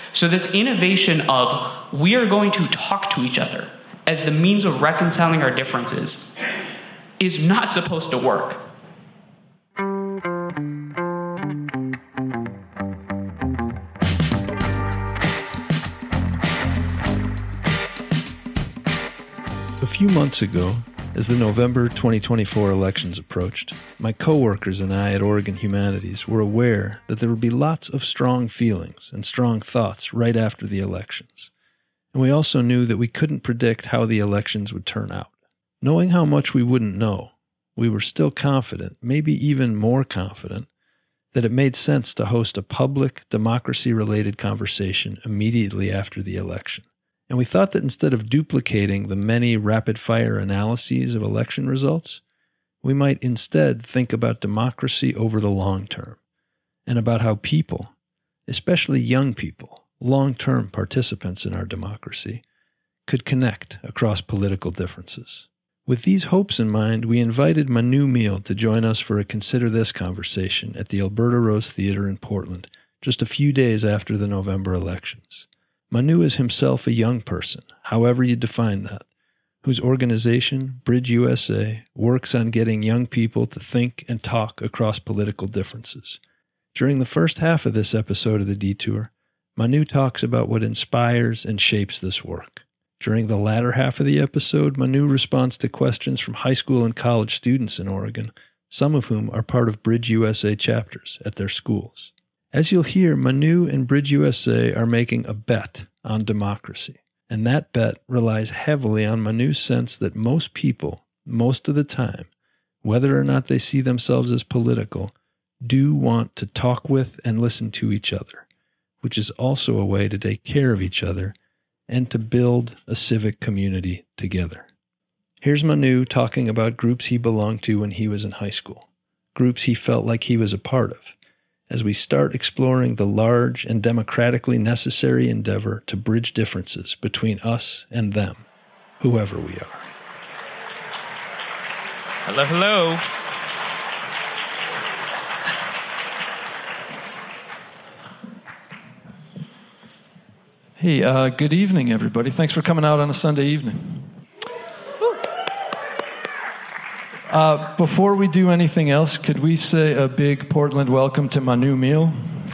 So this innovation of we are going to talk to each other as the means of reconciling our differences is not supposed to work. A few months ago, as the November 2024 elections approached, my coworkers and I at Oregon Humanities were aware that there would be lots of strong feelings and strong thoughts right after the elections. And we also knew that we couldn't predict how the elections would turn out. Knowing how much we wouldn't know, we were still confident, maybe even more confident, that it made sense to host a public, democracy-related conversation immediately after the election. And we thought that instead of duplicating the many rapid-fire analyses of election results, we might instead think about democracy over the long term, and about how people, especially young people, long-term participants in our democracy, could connect across political differences. With these hopes in mind, we invited Manu Meal to join us for a Consider This conversation at the Alberta Rose Theatre in Portland, just a few days after the November elections. Manu is himself a young person, however you define that, whose organization, Bridge USA, works on getting young people to think and talk across political differences. During the first half of this episode of The Detour, Manu talks about what inspires and shapes this work. During the latter half of the episode, Manu responds to questions from high school and college students in Oregon, some of whom are part of Bridge USA chapters at their schools. As you'll hear, Manu and Bridge USA are making a bet on democracy, and that bet relies heavily on Manu's sense that most people, most of the time, whether or not they see themselves as political, do want to talk with and listen to each other, which is also a way to take care of each other and to build a civic community together. Here's Manu talking about groups he belonged to when he was in high school, groups he felt like he was a part of, as we start exploring the large and democratically necessary endeavor to bridge differences between us and them, whoever we are. Hello, hello. Hey, good evening, everybody. Thanks for coming out on a Sunday evening. Before we do anything else, could we say a big Portland welcome to Manu Meal?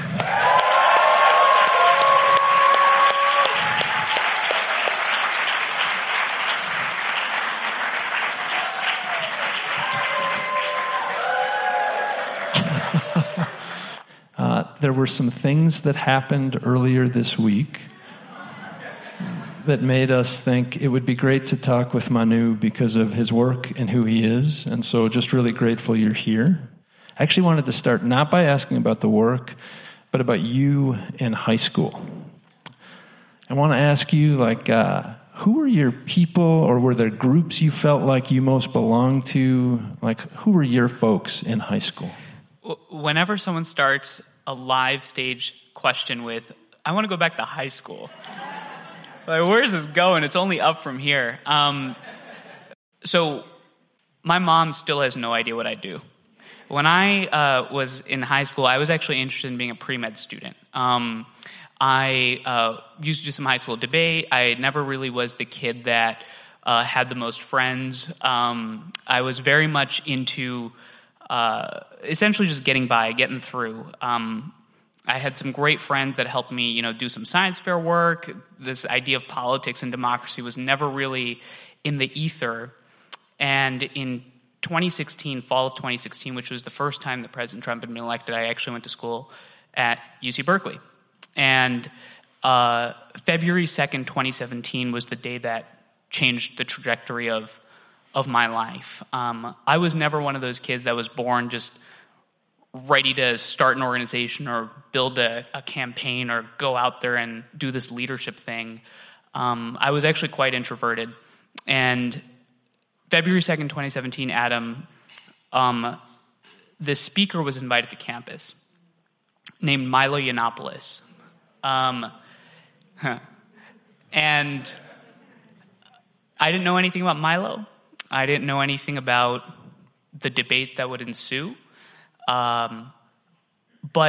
There were some things that happened earlier this week that made us think it would be great to talk with Manu because of his work and who he is. And so just really grateful you're here. I actually wanted to start not by asking about the work, but about you in high school. I want to ask you, who were your people, or were there groups you felt like you most belonged to? Who were your folks in high school? Whenever someone starts a live stage question with, I want to go back to high school. Where's this going? It's only up from here. So my mom still has no idea what I do. When I was in high school, I was actually interested in being a pre-med student. I used to do some high school debate. I never really was the kid that had the most friends. I was very much into essentially just getting by, getting through. I had some great friends that helped me, do some science fair work. This idea of politics and democracy was never really in the ether. And in 2016, fall of 2016, which was the first time that President Trump had been elected, I actually went to school at UC Berkeley. And February 2nd, 2017 was the day that changed the trajectory of my life. I was never one of those kids that was born just ready to start an organization or build a campaign or go out there and do this leadership thing. I was actually quite introverted. And February 2nd, 2017, Adam, this speaker was invited to campus named Milo Yiannopoulos. And I didn't know anything about Milo. I didn't know anything about the debate that would ensue. But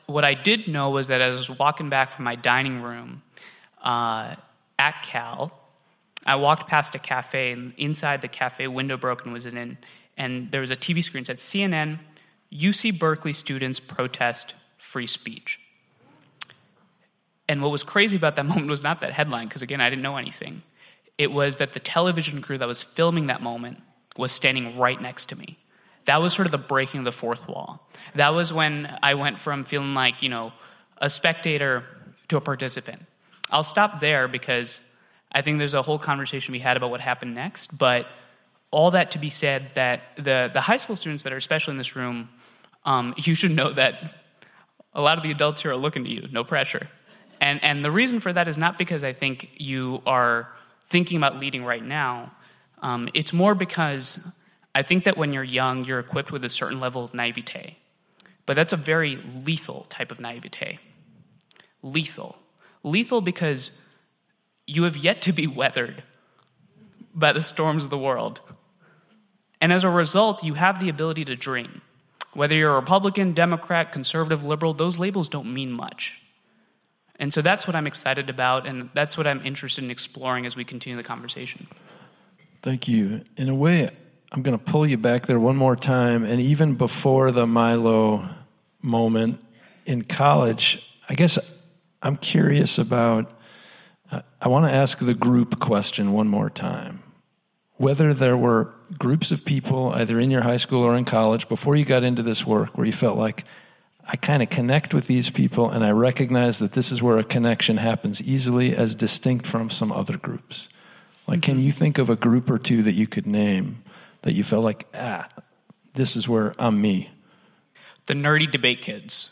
what I did know was that as I was walking back from my dining room at Cal, I walked past a cafe, and inside the cafe, window broken was in, and there was a TV screen that said, CNN, UC Berkeley students protest free speech. And what was crazy about that moment was not that headline, because again, I didn't know anything. It was that the television crew that was filming that moment was standing right next to me. That was sort of the breaking of the fourth wall. That was when I went from feeling like, a spectator to a participant. I'll stop there because I think there's a whole conversation we had about what happened next, but all that to be said that the high school students that are especially in this room, you should know that a lot of the adults here are looking to you, no pressure. And the reason for that is not because I think you are thinking about leading right now. It's more because I think that when you're young, you're equipped with a certain level of naivete. But that's a very lethal type of naivete. Lethal. Lethal because you have yet to be weathered by the storms of the world. And as a result, you have the ability to dream. Whether you're a Republican, Democrat, conservative, liberal, those labels don't mean much. And so that's what I'm excited about, and that's what I'm interested in exploring as we continue the conversation. Thank you. In a way, I'm going to pull you back there one more time, and even before the Milo moment in college, I guess I'm curious about, I want to ask the group question one more time. Whether there were groups of people, either in your high school or in college, before you got into this work, where you felt like, I kind of connect with these people, and I recognize that this is where a connection happens easily as distinct from some other groups. Like, can you think of a group or two that you could name that you felt like, this is where I'm me? The nerdy debate kids.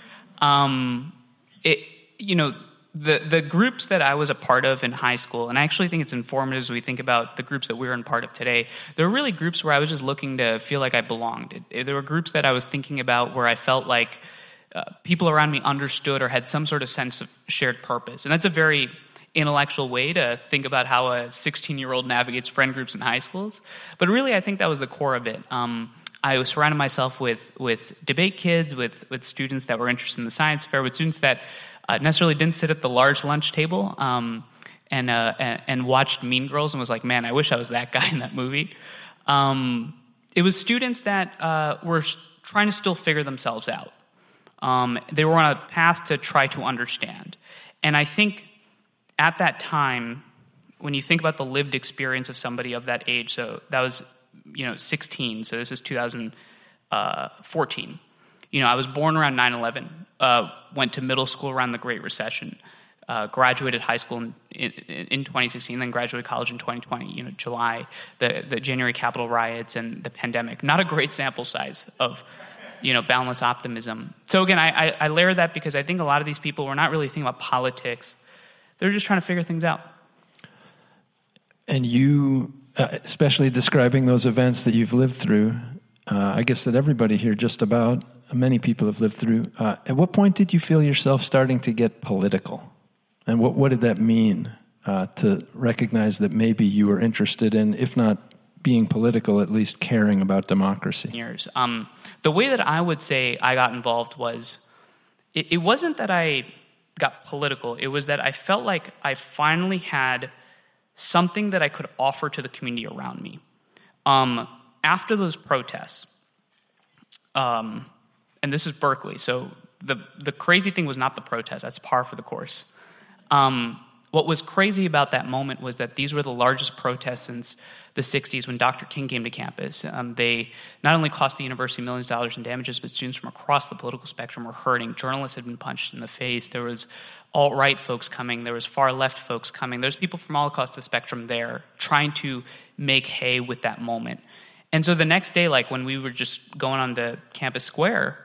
The groups that I was a part of in high school, and I actually think it's informative as we think about the groups that we're in part of today, there were really groups where I was just looking to feel like I belonged. There were groups that I was thinking about where I felt like people around me understood or had some sort of sense of shared purpose. And that's a very intellectual way to think about how a 16-year-old navigates friend groups in high schools. But really, I think that was the core of it. I was surrounded myself with debate kids, with students that were interested in the science fair, with students that necessarily didn't sit at the large lunch table and watched Mean Girls and was like, man, I wish I was that guy in that movie. It was students that were trying to still figure themselves out. They were on a path to try to understand. And I think at that time, when you think about the lived experience of somebody of that age, so that was 16, so this is 2014. I was born around 9/11, went to middle school around the Great Recession, graduated high school in 2016, then graduated college in 2020, July, the January Capitol riots and the pandemic. Not a great sample size of, boundless optimism. So again, I layer that because I think a lot of these people were not really thinking about politics. They're just trying to figure things out. And you, especially describing those events that you've lived through, I guess that everybody here just about, many people have lived through. At what point did you feel yourself starting to get political? And what did that mean to recognize that maybe you were interested in, if not being political, at least caring about democracy? Years. The way that I would say I got involved was, it wasn't that I got political. It was that I felt like I finally had something that I could offer to the community around me. After those protests, and this is Berkeley, so the crazy thing was not the protest. That's par for the course. What was crazy about that moment was that these were the largest protests since the 60s when Dr. King came to campus. They not only cost the university millions of dollars in damages, but students from across the political spectrum were hurting. Journalists had been punched in the face. There was alt-right folks coming. There was far-left folks coming. There's people from all across the spectrum there trying to make hay with that moment. And so the next day, like when we were just going on to Campus Square,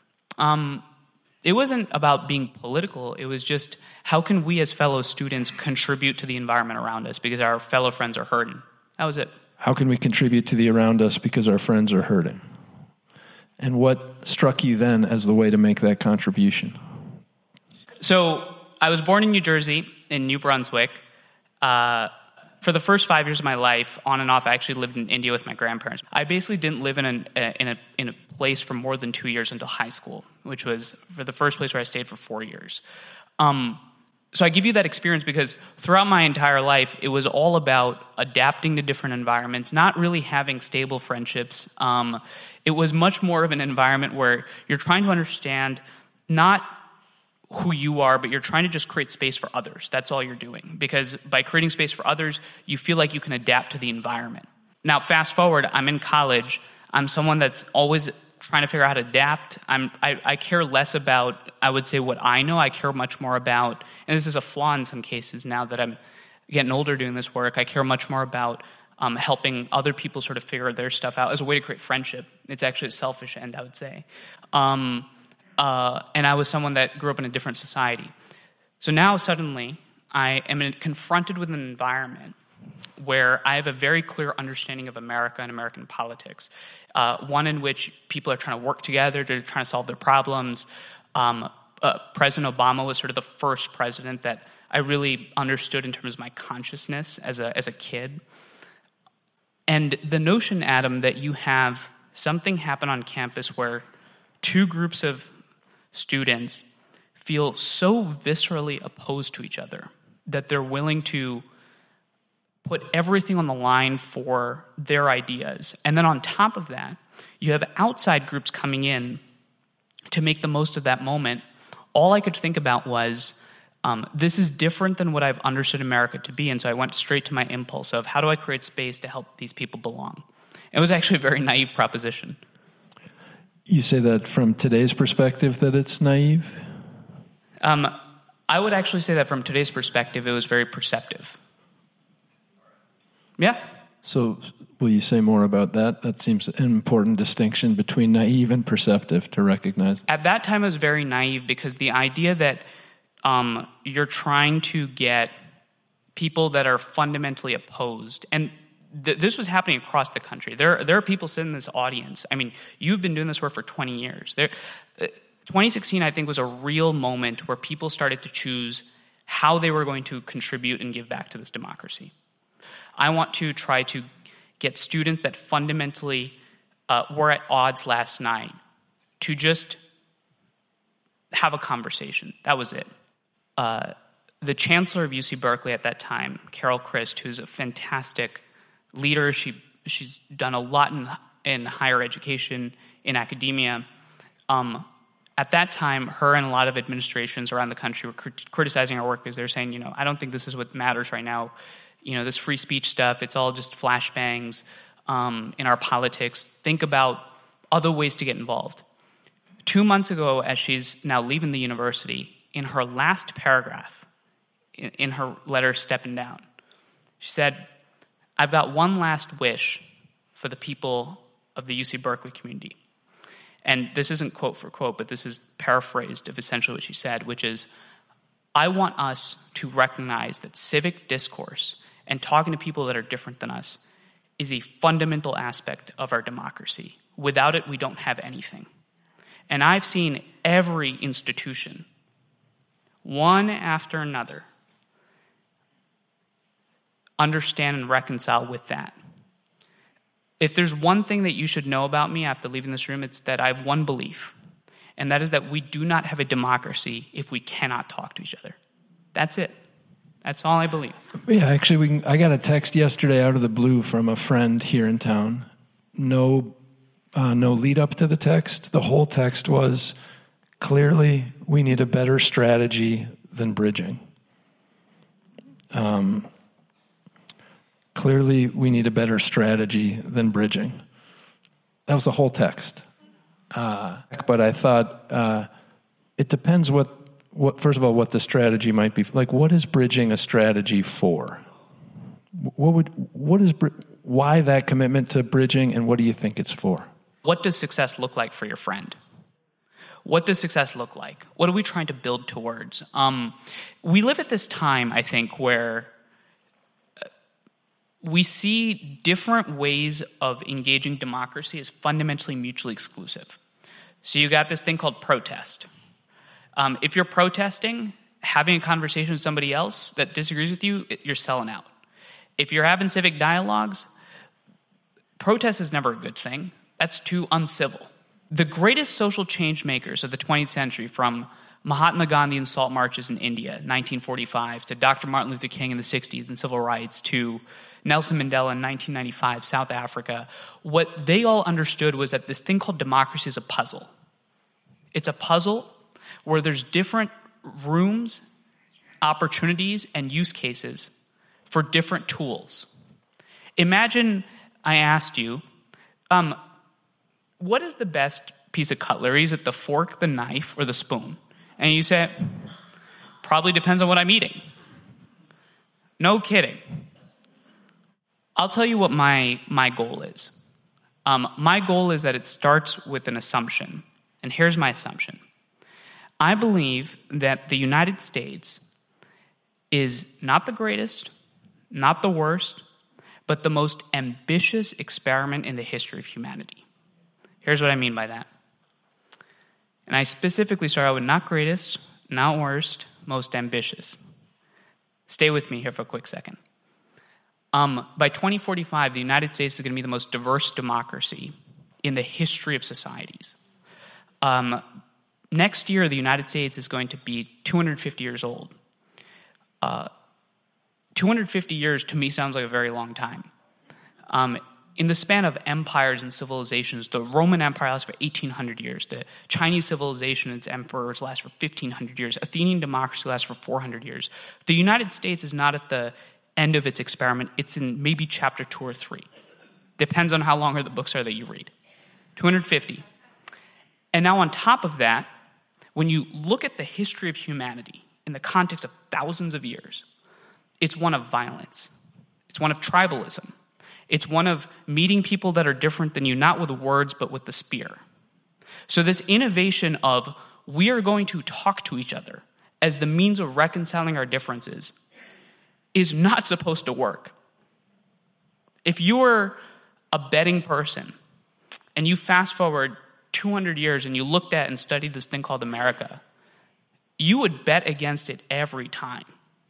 it wasn't about being political. It was just, how can we as fellow students contribute to the environment around us because our fellow friends are hurting? That was it. How can we contribute to the around us because our friends are hurting? And what struck you then as the way to make that contribution? So I was born in New Jersey, in New Brunswick. for the first 5 years of my life, on and off, I actually lived in India with my grandparents. I basically didn't live in a place for more than 2 years until high school, which was for the first place where I stayed for 4 years. So I give you that experience because throughout my entire life, it was all about adapting to different environments, not really having stable friendships. It was much more of an environment where you're trying to understand not who you are, but you're trying to just create space for others. That's all you're doing. Because by creating space for others, you feel like you can adapt to the environment. Now, fast forward, I'm in college. I'm someone that's always trying to figure out how to adapt. I care less about, I would say, what I know. I care much more about, and this is a flaw in some cases now that I'm getting older doing this work, I care much more about helping other people sort of figure their stuff out as a way to create friendship. It's actually a selfish end, I would say. And I was someone that grew up in a different society. So now suddenly I am confronted with an environment where I have a very clear understanding of America and American politics, one in which people are trying to work together, they're trying to solve their problems. President Obama was sort of the first president that I really understood in terms of my consciousness as a kid. And the notion, Adam, that you have something happen on campus where two groups of students feel so viscerally opposed to each other that they're willing to put everything on the line for their ideas. And then on top of that, you have outside groups coming in to make the most of that moment. All I could think about was, this is different than what I've understood America to be, and so I went straight to my impulse of how do I create space to help these people belong? It was actually a very naive proposition. You say that from today's perspective that it's naive? I would actually say that from today's perspective, it was very perceptive. Yeah. So will you say more about that? That seems an important distinction between naive and perceptive to recognize. At that time, I was very naive because the idea that you're trying to get people that are fundamentally opposed, and this was happening across the country. There are people sitting in this audience. I mean, you've been doing this work for 20 years. 2016, I think, was a real moment where people started to choose how they were going to contribute and give back to this democracy. I want to try to get students that fundamentally were at odds last night to just have a conversation. That was it. The chancellor of UC Berkeley at that time, Carol Christ, who's a fantastic leader, she's done a lot in higher education, in academia. At that time, her and a lot of administrations around the country were criticizing our work because they're saying, I don't think this is what matters right now. This free speech stuff, it's all just flashbangs in our politics. Think about other ways to get involved. 2 months ago, as she's now leaving the university, in her last paragraph, in her letter stepping down, she said, I've got one last wish for the people of the UC Berkeley community. And this isn't quote for quote, but this is paraphrased of essentially what she said, which is, I want us to recognize that civic discourse and talking to people that are different than us is a fundamental aspect of our democracy. Without it, we don't have anything. And I've seen every institution, one after another, understand and reconcile with that. If there's one thing that you should know about me after leaving this room, it's that I have one belief, and that is that we do not have a democracy if we cannot talk to each other. That's it. That's all I believe. Yeah, actually, I got a text yesterday out of the blue from a friend here in town. No lead up to the text. The whole text was, clearly, we need a better strategy than bridging. Clearly, we need a better strategy than bridging. That was the whole text. But I thought it depends what first of all, what the strategy might be. Like, what is bridging a strategy for? Why that commitment to bridging, and what do you think it's for? What does success look like for your friend? What does success look like? What are we trying to build towards? We live at this time, I think, where we see different ways of engaging democracy as fundamentally mutually exclusive. So you got this thing called protest. If you're protesting, having a conversation with somebody else that disagrees with you, you're selling out. If you're having civic dialogues, protest is never a good thing. That's too uncivil. The greatest social change makers of the 20th century, from Mahatma Gandhi and salt marches in India, 1945, to Dr. Martin Luther King in the 60s and civil rights, to Nelson Mandela in 1995, South Africa, what they all understood was that this thing called democracy is a puzzle. It's a puzzle where there's different rooms, opportunities, and use cases for different tools. Imagine I asked you, what is the best piece of cutlery? Is it the fork, the knife, or the spoon? And you say, probably depends on what I'm eating. No kidding. I'll tell you what my goal is. My goal is that it starts with an assumption. And here's my assumption. I believe that the United States is not the greatest, not the worst, but the most ambitious experiment in the history of humanity. Here's what I mean by that. And I specifically start out with not greatest, not worst, most ambitious. Stay with me here for a quick second. By 2045, the United States is going to be the most diverse democracy in the history of societies. Next year, the United States is going to be 250 years old. 250 years, to me, sounds like a very long time. In the span of empires and civilizations, the Roman Empire lasts for 1,800 years. The Chinese civilization and its emperors last for 1,500 years. Athenian democracy lasts for 400 years. The United States is not at the end of its experiment. It's in maybe chapter 2 or 3. Depends on how long the books are that you read. 250. And now on top of that, when you look at the history of humanity in the context of thousands of years, it's one of violence. It's one of tribalism. It's one of meeting people that are different than you, not with words, but with the spear. So this innovation of we are going to talk to each other as the means of reconciling our differences is not supposed to work. If you were a betting person and you fast forward 200 years and you looked at and studied this thing called America, you would bet against it every time.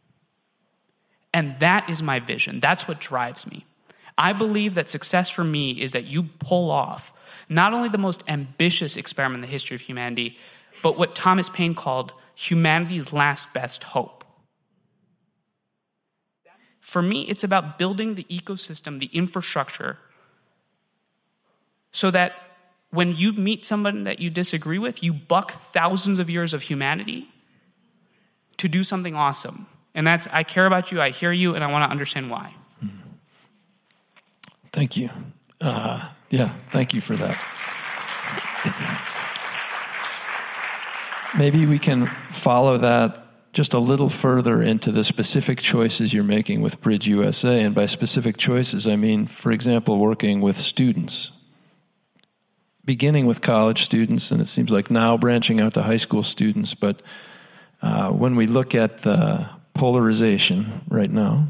And that is my vision. That's what drives me. I believe that success for me is that you pull off not only the most ambitious experiment in the history of humanity, but what Thomas Paine called humanity's last best hope. For me, it's about building the ecosystem, the infrastructure, so that when you meet someone that you disagree with, you buck thousands of years of humanity to do something awesome. And that's, I care about you, I hear you, and I want to understand why. Thank you. Thank you for that. Maybe we can follow that just a little further into the specific choices you're making with Bridge USA. And by specific choices, I mean, for example, working with students. Beginning with college students, and it seems like now branching out to high school students. But when we look at the polarization right now,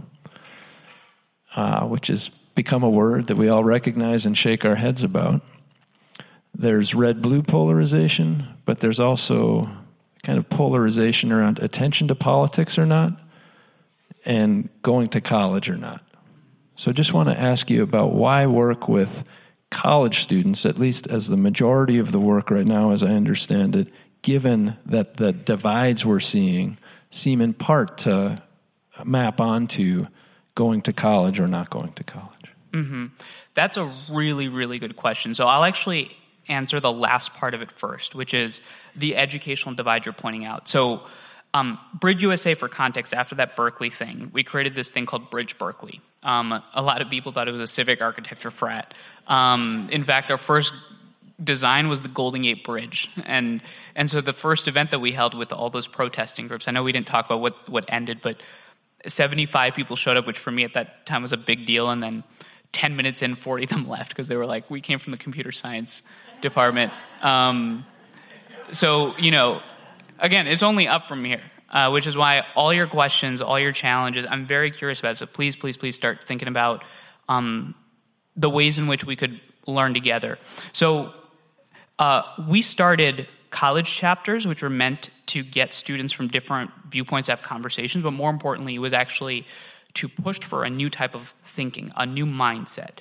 which has become a word that we all recognize and shake our heads about, there's red-blue polarization, but there's also kind of polarization around attention to politics or not, and going to college or not. So I just want to ask you about why work with college students, at least as the majority of the work right now, as I understand it, given that the divides we're seeing seem in part to map onto going to college or not going to college. Mm-hmm. That's a really, really good question. So I'll actually answer the last part of it first, which is the educational divide you're pointing out. So Bridge USA, for context, after that Berkeley thing, we created this thing called Bridge Berkeley. A lot of people thought it was a civic architecture frat. In fact, our first design was the Golden Gate Bridge. And so the first event that we held with all those protesting groups, I know we didn't talk about what ended, but 75 people showed up, which for me at that time was a big deal. And then 10 minutes in, 40 of them left because they were like, we came from the computer science department. So, again, it's only up from here, which is why all your questions, all your challenges, I'm very curious about. So please, please, please start thinking about the ways in which we could learn together. So we started college chapters, which were meant to get students from different viewpoints to have conversations, but more importantly, it was actually to push for a new type of thinking, a new mindset.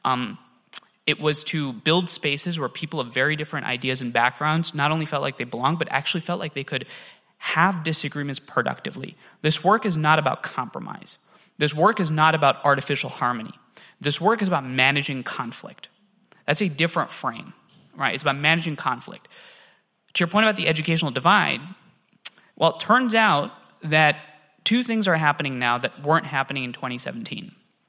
It was to build spaces where people of very different ideas and backgrounds not only felt like they belonged, but actually felt like they could have disagreements productively. This work is not about compromise. This work is not about artificial harmony. This work is about managing conflict. That's a different frame, right? It's about managing conflict. To your point about the educational divide, well, it turns out that two things are happening now that weren't happening in 2017.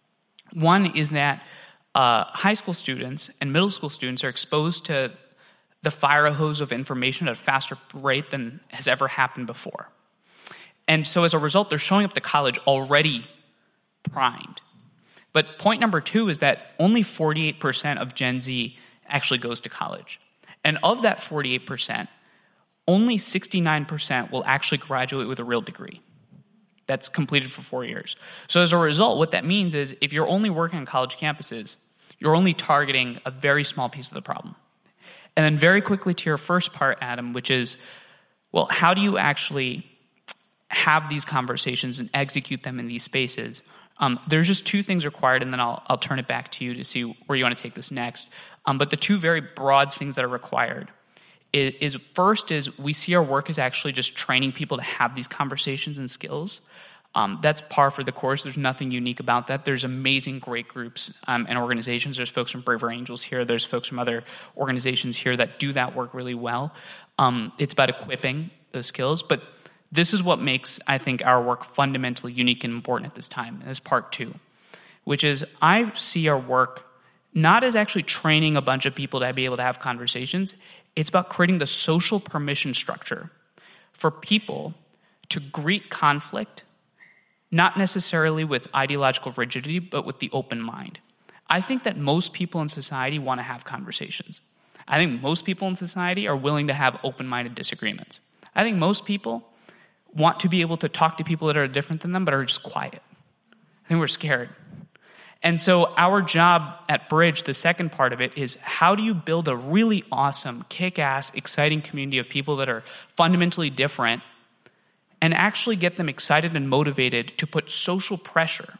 One is that high school students and middle school students are exposed to the fire hose of information at a faster rate than has ever happened before. And so as a result, they're showing up to college already primed. But point number two is that only 48% of Gen Z actually goes to college. And of that 48%, only 69% will actually graduate with a real degree that's completed for 4 years. So as a result, what that means is if you're only working on college campuses, you're only targeting a very small piece of the problem. And then very quickly to your first part, Adam, which is, well, how do you actually have these conversations and execute them in these spaces? There's just two things required, and then I'll turn it back to you to see where you want to take this next. But the two very broad things that are required is first is we see our work as actually just training people to have these conversations and skills. That's par for the course. There's nothing unique about that. There's amazing, great groups and organizations. There's folks from Braver Angels here. There's folks from other organizations here that do that work really well. It's about equipping those skills. But this is what makes, I think, our work fundamentally unique and important at this time. And this is part two, which is I see our work not as actually training a bunch of people to be able to have conversations. It's about creating the social permission structure for people to greet conflict, not necessarily with ideological rigidity, but with the open mind. I think that most people in society want to have conversations. I think most people in society are willing to have open-minded disagreements. I think most people want to be able to talk to people that are different than them, but are just quiet. I think we're scared. And so our job at Bridge, the second part of it, is how do you build a really awesome, kick-ass, exciting community of people that are fundamentally different and actually get them excited and motivated to put social pressure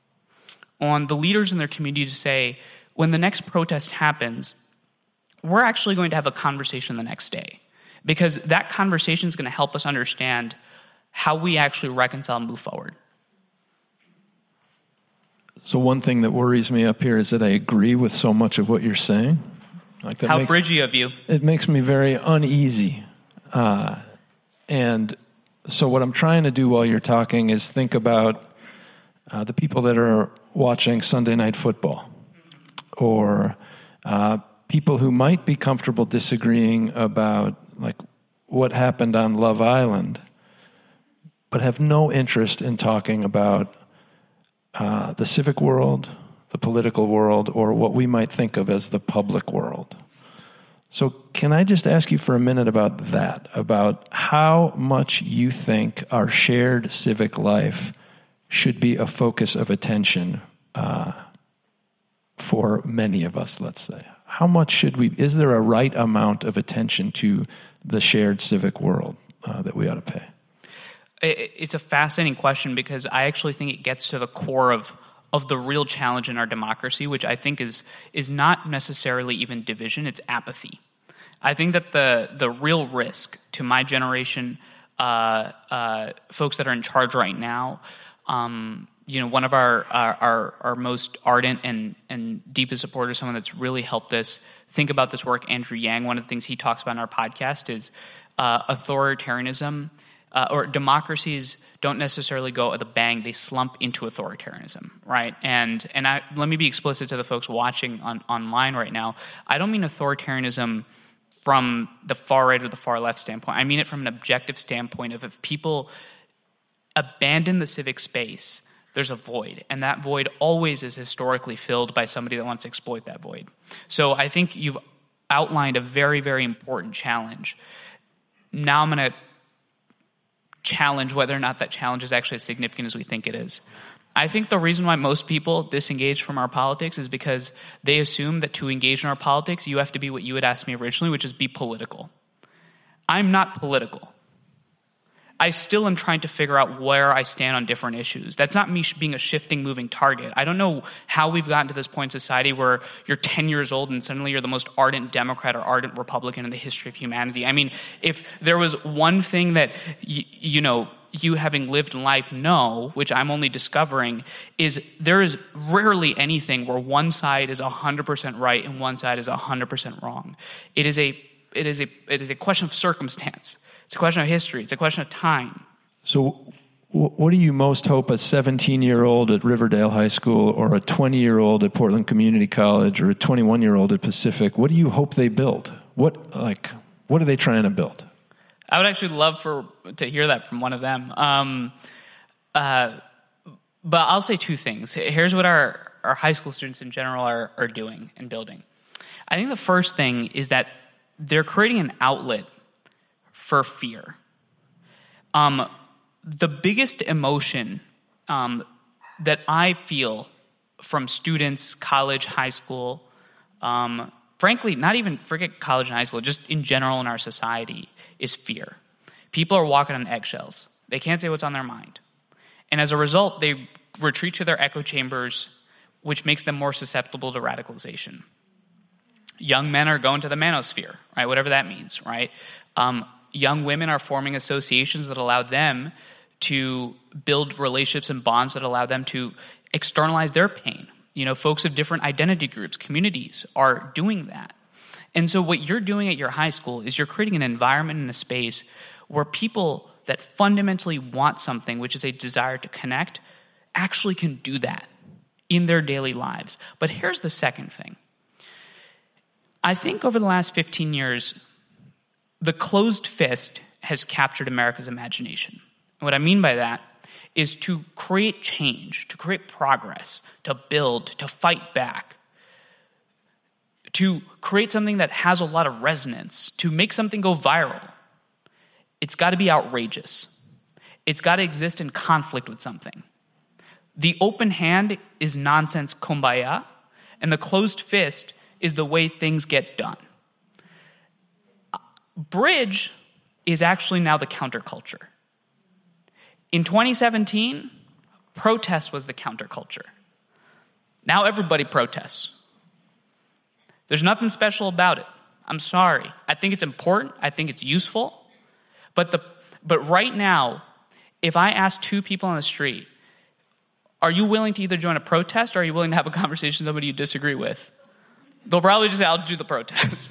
on the leaders in their community to say, when the next protest happens, we're actually going to have a conversation the next day. Because that conversation is going to help us understand how we actually reconcile and move forward. So one thing that worries me up here is that I agree with so much of what you're saying. Like that How bridgy of you. It makes me very uneasy. And so what I'm trying to do while you're talking is think about the people that are watching Sunday Night Football, or people who might be comfortable disagreeing about like what happened on Love Island, but have no interest in talking about the civic world, the political world, or what we might think of as the public world. So can I just ask you for a minute about that, about how much you think our shared civic life should be a focus of attention for many of us, let's say? How much is there a right amount of attention to the shared civic world that we ought to pay? It's a fascinating question because I actually think it gets to the core of the real challenge in our democracy, which I think is not necessarily even division, it's apathy. I think that the real risk to my generation, folks that are in charge right now, one of our most ardent and deepest supporters, someone that's really helped us think about this work, Andrew Yang, one of the things he talks about in our podcast is authoritarianism. Or democracies don't necessarily go at a bang; they slump into authoritarianism, right? And let me be explicit to the folks watching online right now. I don't mean authoritarianism from the far right or the far left standpoint. I mean it from an objective standpoint of if people abandon the civic space, there's a void, and that void always is historically filled by somebody that wants to exploit that void. So I think you've outlined a very, very important challenge. Now I'm going to challenge whether or not that challenge is actually as significant as we think it is. I think the reason why most people disengage from our politics is because they assume that to engage in our politics, you have to be what you had asked me originally, which is be political. I'm not political. I still am trying to figure out where I stand on different issues. That's not me being a shifting, moving target. I don't know how we've gotten to this point in society where you're 10 years old and suddenly you're the most ardent Democrat or ardent Republican in the history of humanity. I mean, if there was one thing that, you having lived in life know, which I'm only discovering, is there is rarely anything where one side is 100% right and one side is 100% wrong. It is a question of circumstance. It's a question of history. It's a question of time. So what do you most hope a 17-year-old at Riverdale High School or a 20-year-old at Portland Community College or a 21-year-old at Pacific, what do you hope they build? What are they trying to build? I would actually love to hear that from one of them. But I'll say two things. Here's what our high school students in general are doing and building. I think the first thing is that they're creating an outlet for fear. The biggest emotion that I feel from students, college, high school, frankly, not even forget college and high school, just in general in our society, is fear. People are walking on eggshells. They can't say what's on their mind. And as a result, they retreat to their echo chambers, which makes them more susceptible to radicalization. Young men are going to the manosphere, right? Whatever that means, right? Young women are forming associations that allow them to build relationships and bonds that allow them to externalize their pain. Folks of different identity groups, communities are doing that. And so what you're doing at your high school is you're creating an environment and a space where people that fundamentally want something, which is a desire to connect, actually can do that in their daily lives. But here's the second thing. I think over the last 15 years, the closed fist has captured America's imagination. And what I mean by that is to create change, to create progress, to build, to fight back, to create something that has a lot of resonance, to make something go viral. It's got to be outrageous. It's got to exist in conflict with something. The open hand is nonsense kumbaya, and the closed fist is the way things get done. Bridge is actually now the counterculture. In 2017, protest was the counterculture. Now everybody protests. There's nothing special about it. I'm sorry. I think it's important. I think it's useful. But right now, if I ask two people on the street, are you willing to either join a protest or are you willing to have a conversation with somebody you disagree with? They'll probably just say, I'll do the protest.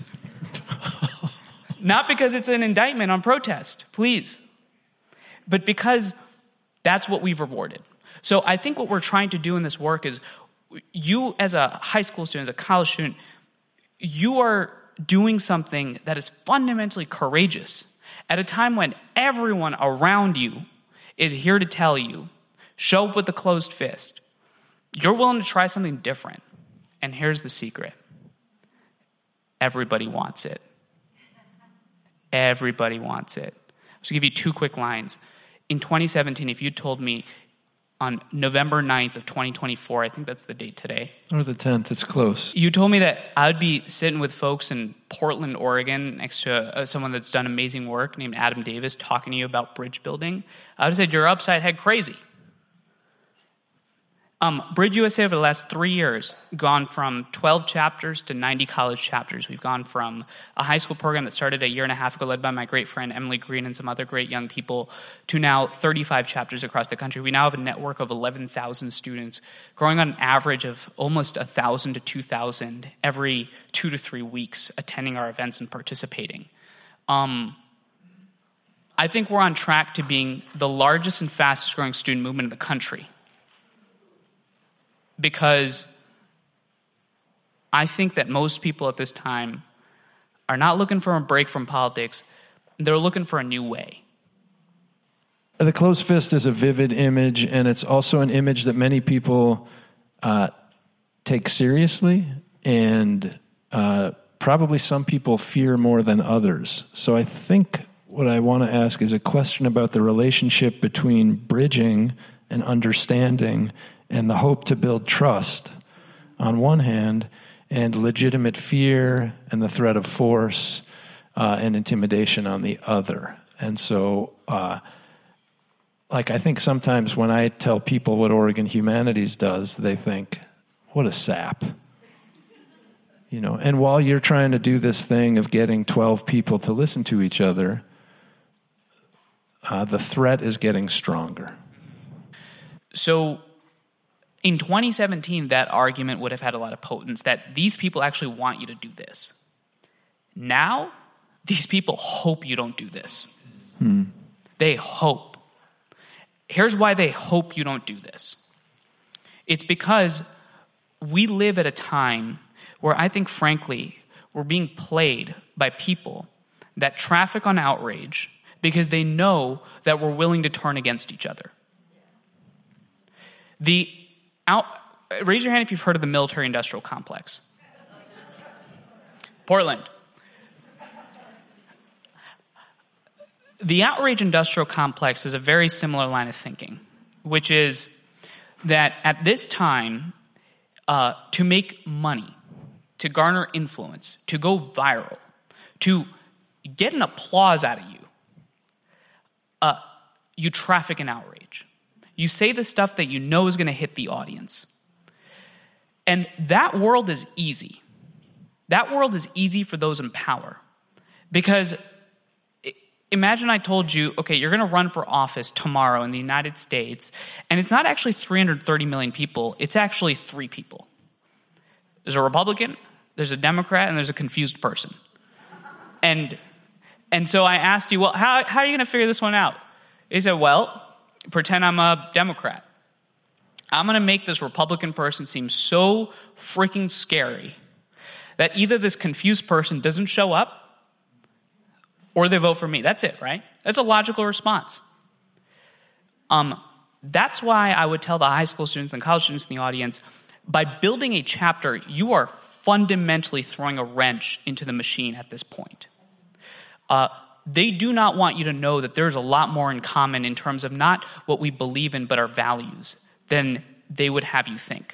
Not because it's an indictment on protest, please, but because that's what we've rewarded. So I think what we're trying to do in this work is you as a high school student, as a college student, you are doing something that is fundamentally courageous at a time when everyone around you is here to tell you, show up with a closed fist. You're willing to try something different. And here's the secret. Everybody wants it. Everybody wants it. I'll just give you two quick lines. In 2017, if you told me on November 9th of 2024, I think that's the date today. Or the 10th, it's close. You told me that I'd be sitting with folks in Portland, Oregon, next to someone that's done amazing work named Adam Davis, talking to you about bridge building. I would have said, you're upside head crazy. Bridge USA over the last 3 years gone from 12 chapters to 90 college chapters. We've gone from a high school program that started a year and a half ago led by my great friend Emily Green and some other great young people to now 35 chapters across the country. We now have a network of 11,000 students growing on an average of almost 1,000 to 2,000 every 2 to 3 weeks attending our events and participating. I think we're on track to being the largest and fastest growing student movement in the country. Because I think that most people at this time are not looking for a break from politics. They're looking for a new way. The closed fist is a vivid image, and it's also an image that many people take seriously, and probably some people fear more than others. So I think what I want to ask is a question about the relationship between bridging and understanding and the hope to build trust on one hand, and legitimate fear and the threat of force and intimidation on the other. And so I think sometimes when I tell people what Oregon Humanities does, they think, what a sap. And while you're trying to do this thing of getting 12 people to listen to each other, the threat is getting stronger. So in 2017, that argument would have had a lot of potence, that these people actually want you to do this. Now, these people hope you don't do this. They hope. Here's why they hope you don't do this. It's because we live at a time where I think, frankly, we're being played by people that traffic on outrage because they know that we're willing to turn against each other. Raise your hand if you've heard of the military-industrial complex. Portland. The outrage industrial complex is a very similar line of thinking, which is that at this time, to make money, to garner influence, to go viral, to get an applause out of you, you traffic in outrage. You say the stuff that you know is going to hit the audience. And that world is easy. That world is easy for those in power. Because imagine I told you, okay, you're going to run for office tomorrow in the United States, and it's not actually 330 million people, it's actually 3 people. There's a Republican, there's a Democrat, and there's a confused person. And so I asked you, well, how are you going to figure this one out? He said, well, pretend I'm a Democrat. I'm going to make this Republican person seem so freaking scary that either this confused person doesn't show up or they vote for me. That's it, right? That's a logical response. That's why I would tell the high school students and college students in the audience, by building a chapter, you are fundamentally throwing a wrench into the machine at this point. They do not want you to know that there's a lot more in common in terms of not what we believe in, but our values, than they would have you think.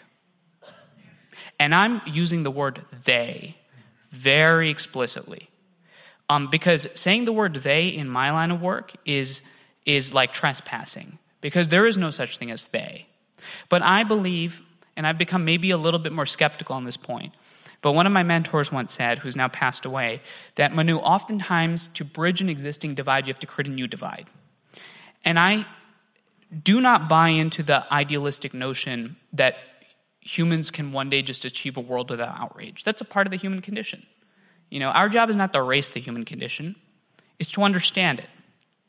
And I'm using the word they very explicitly. Because saying the word they in my line of work is like trespassing, because there is no such thing as they. But I believe, and I've become maybe a little bit more skeptical on this point, but one of my mentors once said, who's now passed away, that Manu, oftentimes to bridge an existing divide, you have to create a new divide. And I do not buy into the idealistic notion that humans can one day just achieve a world without outrage. That's a part of the human condition. Our job is not to erase the human condition, it's to understand it.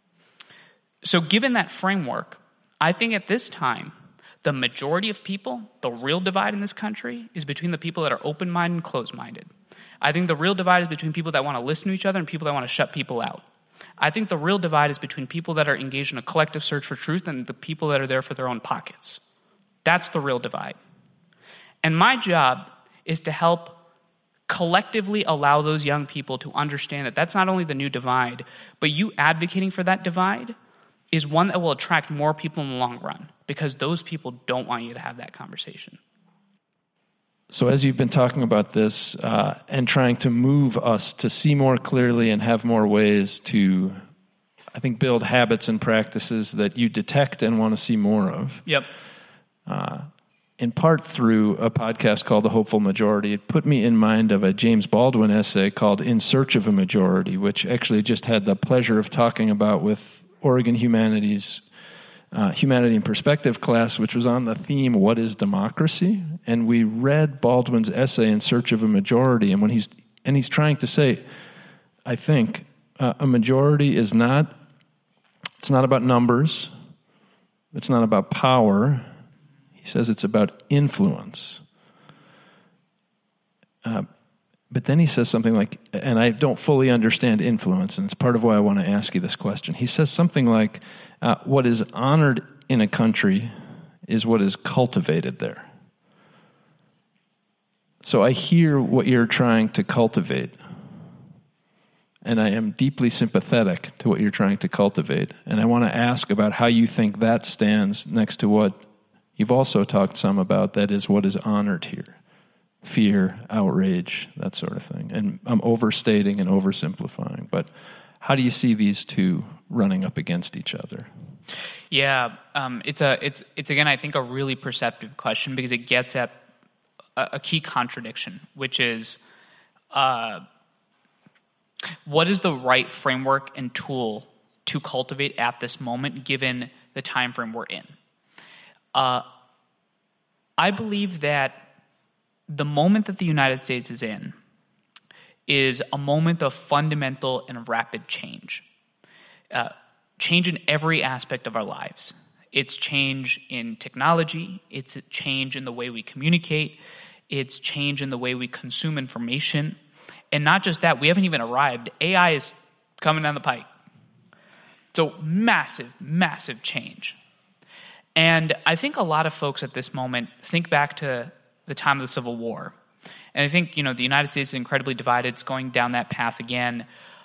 So given that framework, I think at this time, the majority of people, the real divide in this country, is between the people that are open-minded and closed-minded. I think the real divide is between people that want to listen to each other and people that want to shut people out. I think the real divide is between people that are engaged in a collective search for truth and the people that are there for their own pockets. That's the real divide. And my job is to help collectively allow those young people to understand that that's not only the new divide, but you advocating for that divide is one that will attract more people in the long run, because those people don't want you to have that conversation. So as you've been talking about this and trying to move us to see more clearly and have more ways to, I think, build habits and practices that you detect and want to see more of. Yep. In part through a podcast called The Hopeful Majority, it put me in mind of a James Baldwin essay called In Search of a Majority, which actually just had the pleasure of talking about with Oregon Humanities Humanity and Perspective class, which was on the theme, what is democracy? And we read Baldwin's essay In Search of a Majority, and he's trying to say, I think, a majority is not, it's not about numbers, it's not about power. He says it's about influence. But then he says something like, and I don't fully understand influence, and it's part of why I want to ask you this question. He says something like, what is honored in a country is what is cultivated there. So I hear what you're trying to cultivate, and I am deeply sympathetic to what you're trying to cultivate. And I want to ask about how you think that stands next to what you've also talked some about, that is what is honored here. Fear, outrage, that sort of thing. And I'm overstating and oversimplifying, but how do you see these two running up against each other? Yeah, it's again, I think, a really perceptive question because it gets at a key contradiction, which is what is the right framework and tool to cultivate at this moment, given the time frame we're in? I believe that the moment that the United States is in is a moment of fundamental and rapid change. Change in every aspect of our lives. It's change in technology. It's a change in the way we communicate. It's change in the way we consume information. And not just that, we haven't even arrived. AI is coming down the pike. So massive, massive change. And I think a lot of folks at this moment think back to the time of the Civil War. And I think, the United States is incredibly divided. It's going down that path again.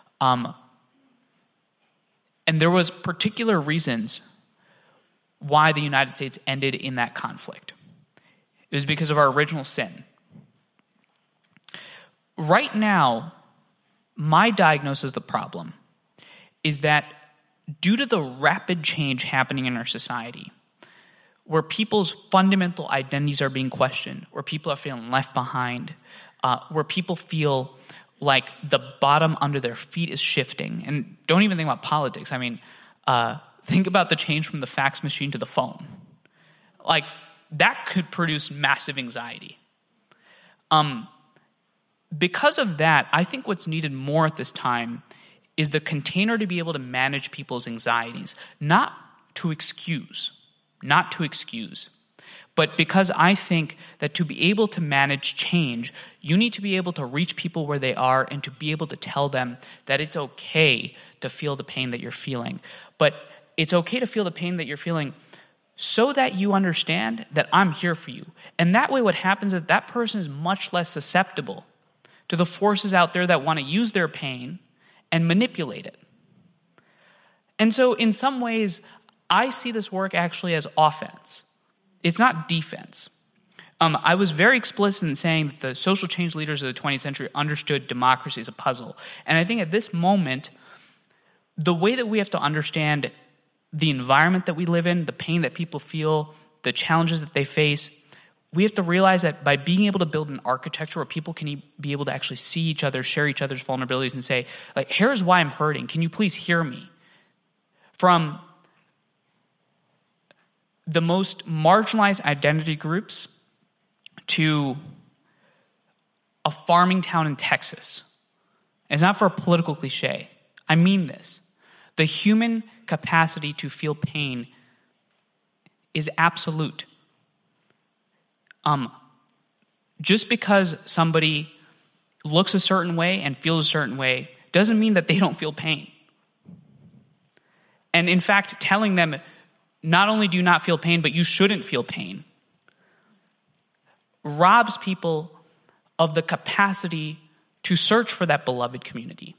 And there was particular reasons why the United States ended in that conflict. It was because of our original sin. Right now, my diagnosis of the problem is that due to the rapid change happening in our society, where people's fundamental identities are being questioned, where people are feeling left behind, where people feel like the bottom under their feet is shifting. And don't even think about politics. I mean, think about the change from the fax machine to the phone. Like, that could produce massive anxiety. Because of that, I think what's needed more at this time is the container to be able to manage people's anxieties, not to excuse, but because I think that to be able to manage change, you need to be able to reach people where they are and to be able to tell them that it's okay to feel the pain that you're feeling. But it's okay to feel the pain that you're feeling so that you understand that I'm here for you. And that way what happens is that person is much less susceptible to the forces out there that want to use their pain and manipulate it. And so in some ways, I see this work actually as offense. It's not defense. I was very explicit in saying that the social change leaders of the 20th century understood democracy as a puzzle. And I think at this moment, the way that we have to understand the environment that we live in, the pain that people feel, the challenges that they face, we have to realize that by being able to build an architecture where people can be able to actually see each other, share each other's vulnerabilities, and say, like, here's why I'm hurting. Can you please hear me? From the most marginalized identity groups to a farming town in Texas. It's not for a political cliche. I mean this. The human capacity to feel pain is absolute. Just because somebody looks a certain way and feels a certain way doesn't mean that they don't feel pain. And in fact, telling them, not only do you not feel pain, but you shouldn't feel pain, robs people of the capacity to search for that beloved community.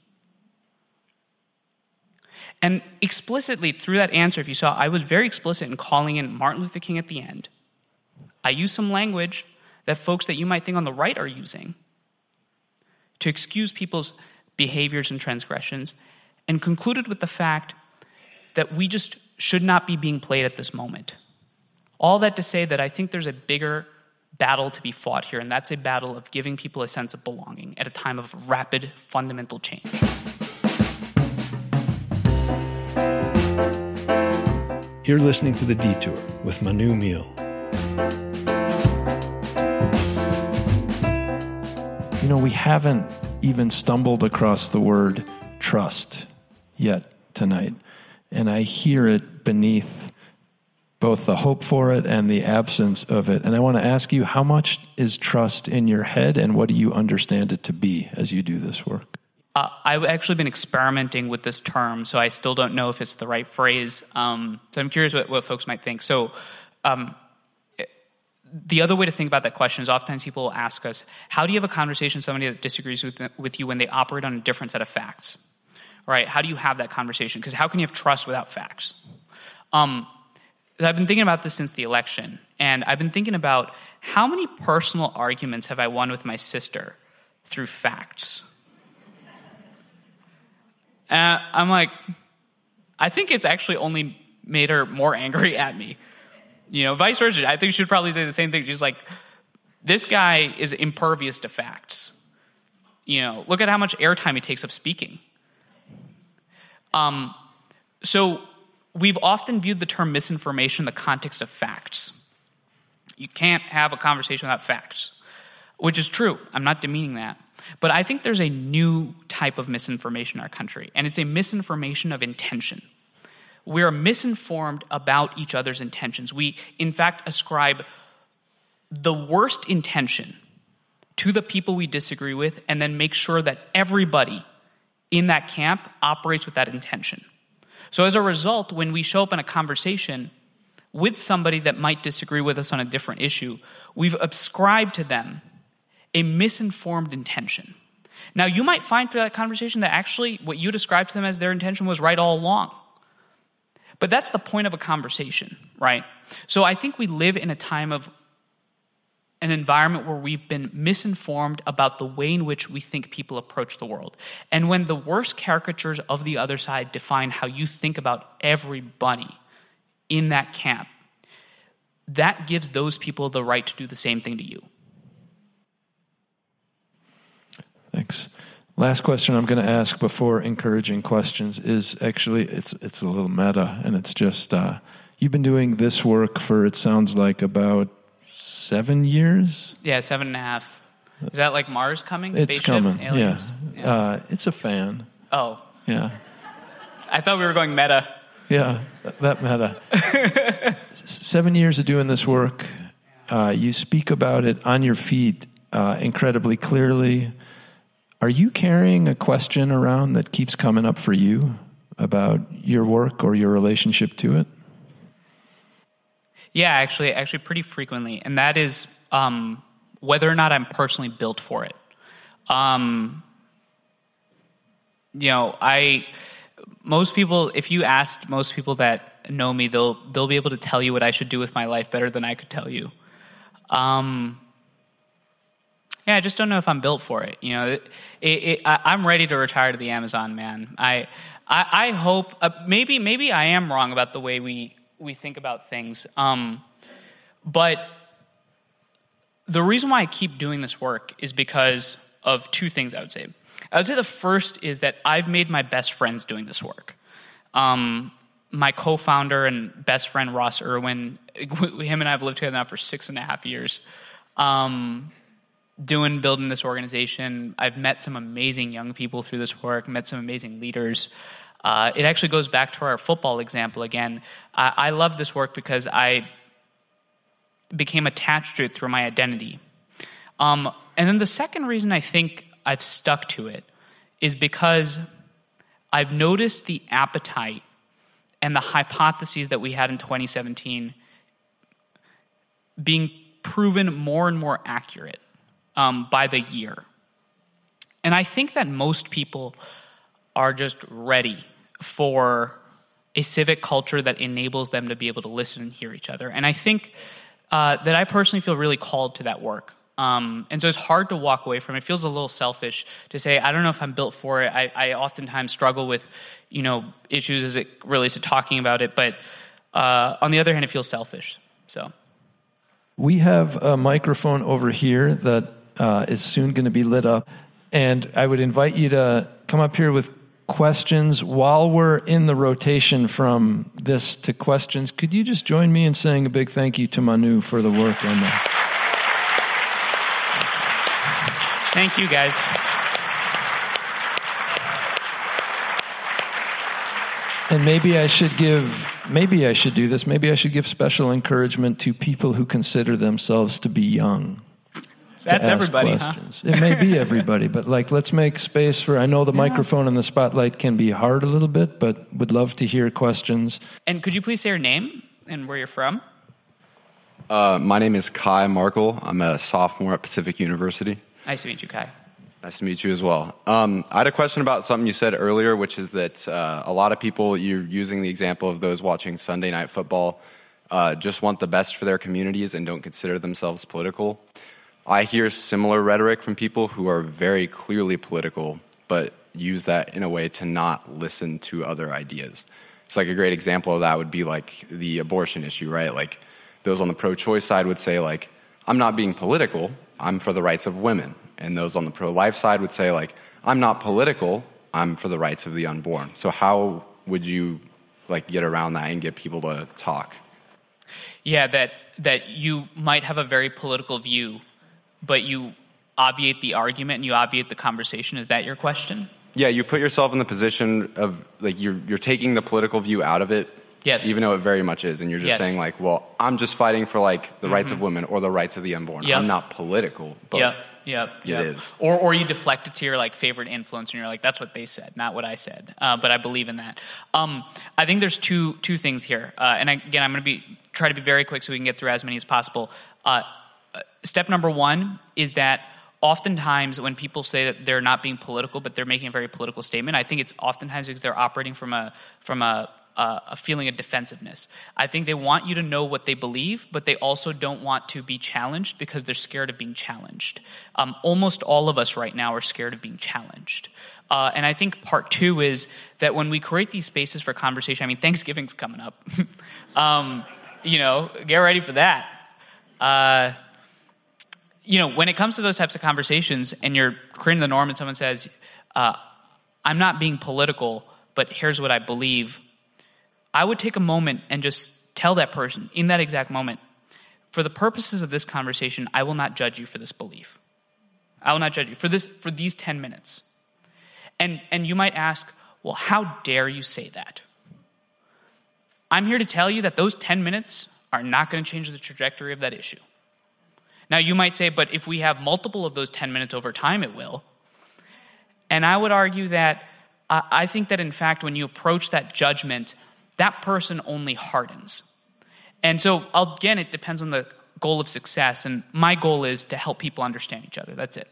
And explicitly through that answer, if you saw, I was very explicit in calling in Martin Luther King at the end. I used some language that folks that you might think on the right are using to excuse people's behaviors and transgressions, and concluded with the fact that we just should not be being played at this moment. All that to say that I think there's a bigger battle to be fought here, and that's a battle of giving people a sense of belonging at a time of rapid, fundamental change. You're listening to The Detour with Manu Meal. We haven't even stumbled across the word trust yet tonight. And I hear it beneath both the hope for it and the absence of it. And I want to ask you, how much is trust in your head, and what do you understand it to be as you do this work? I've actually been experimenting with this term, so I still don't know if it's the right phrase. So I'm curious what folks might think. So the other way to think about that question is oftentimes people will ask us, how do you have a conversation with somebody that disagrees with you when they operate on a different set of facts? Right? How do you have that conversation? Because how can you have trust without facts? I've been thinking about this since the election, and I've been thinking about how many personal arguments have I won with my sister through facts? I'm like, I think it's actually only made her more angry at me. Vice versa. I think she should probably say the same thing. She's like, this guy is impervious to facts. Look at how much airtime he takes up speaking. So we've often viewed the term misinformation in the context of facts. You can't have a conversation without facts, which is true. I'm not demeaning that. But I think there's a new type of misinformation in our country, and it's a misinformation of intention. We are misinformed about each other's intentions. We, in fact, ascribe the worst intention to the people we disagree with and then make sure that everybody in that camp operates with that intention. So as a result, when we show up in a conversation with somebody that might disagree with us on a different issue, we've ascribed to them a misinformed intention. Now, you might find through that conversation that actually what you described to them as their intention was right all along. But that's the point of a conversation, right? So I think we live in a time of an environment where we've been misinformed about the way in which we think people approach the world. And when the worst caricatures of the other side define how you think about everybody in that camp, that gives those people the right to do the same thing to you. Thanks. Last question I'm going to ask before encouraging questions is actually, it's a little meta, and it's just, you've been doing this work for, it sounds like, about 7 years? Yeah, 7.5. Is that like Mars coming? It's Spaceship? coming, Aliens? Yeah. It's a fan. Oh. Yeah. I thought we were going meta. Yeah, that meta. 7 years of doing this work. You speak about it on your feed incredibly clearly. Are you carrying a question around that keeps coming up for you about your work or your relationship to it? Yeah, actually pretty frequently. And that is whether or not I'm personally built for it. Most people, if you asked most people that know me, they'll be able to tell you what I should do with my life better than I could tell you. Yeah, I just don't know if I'm built for it. I'm ready to retire to the Amazon, man. I hope maybe I am wrong about the way we think about things. But the reason why I keep doing this work is because of two things, I would say. I would say the first is that I've made my best friends doing this work. My co-founder and best friend, Ross Irwin, him and I have lived together now for 6.5 years. Building this organization. I've met some amazing young people through this work, met some amazing leaders. It actually goes back to our football example again. I love this work because I became attached to it through my identity. And then the second reason I think I've stuck to it is because I've noticed the appetite and the hypotheses that we had in 2017 being proven more and more accurate by the year. And I think that most people are just ready for a civic culture that enables them to be able to listen and hear each other. And I think that I personally feel really called to that work. And so it's hard to walk away from it. It feels a little selfish to say, I don't know if I'm built for it. I oftentimes struggle with, issues as it relates to talking about it. But on the other hand, it feels selfish. So we have a microphone over here that is soon going to be lit up. And I would invite you to come up here with questions. While we're in the rotation from this to questions, could you just join me in saying a big thank you to Manu for the work on that? Thank you, guys. And maybe I should do this. Maybe I should give special encouragement to people who consider themselves to be young. That's everybody, questions. Huh? It may be everybody, but let's make space for, I know the microphone and the spotlight can be hard a little bit, but would love to hear questions. And could you please say your name and where you're from? My name is Kai Markle. I'm a sophomore at Pacific University. Nice to meet you, Kai. Nice to meet you as well. I had a question about something you said earlier, which is that a lot of people, you're using the example of those watching Sunday Night Football, just want the best for their communities and don't consider themselves political. I hear similar rhetoric from people who are very clearly political, but use that in a way to not listen to other ideas. It's like a great example of that would be like the abortion issue, right? Like those on the pro-choice side would say like, I'm not being political, I'm for the rights of women. And those on the pro-life side would say like, I'm not political, I'm for the rights of the unborn. So how would you like get around that and get people to talk? Yeah, that you might have a very political view, but you obviate the argument and you obviate the conversation. Is that your question? Yeah, you put yourself in the position of like you're taking the political view out of it. Yes. Even though it very much is, and you're just saying like, well, I'm just fighting for like the rights of women or the rights of the unborn. Yep. I'm not political, but Yep. It is. Or you deflect it to your like favorite influencer, and you're like, that's what they said, not what I said. But I believe in that. I think there's two things here, and again, I'm going to try to be very quick so we can get through as many as possible. Step number one is that oftentimes when people say that they're not being political, but they're making a very political statement, I think it's oftentimes because they're operating from a feeling of defensiveness. I think they want you to know what they believe, but they also don't want to be challenged because they're scared of being challenged. Almost all of us right now are scared of being challenged. And I think part two is that when we create these spaces for conversation, I mean, Thanksgiving's coming up. Get ready for that. When it comes to those types of conversations and you're creating the norm and someone says, I'm not being political, but here's what I believe, I would take a moment and just tell that person in that exact moment, for the purposes of this conversation, I will not judge you for this belief. I will not judge you for these 10 minutes. And you might ask, well, how dare you say that? I'm here to tell you that those 10 minutes are not going to change the trajectory of that issue. Now, you might say, but if we have multiple of those 10 minutes over time, it will. And I would argue that I think that, in fact, when you approach that judgment, that person only hardens. And so, again, it depends on the goal of success. And my goal is to help people understand each other. That's it.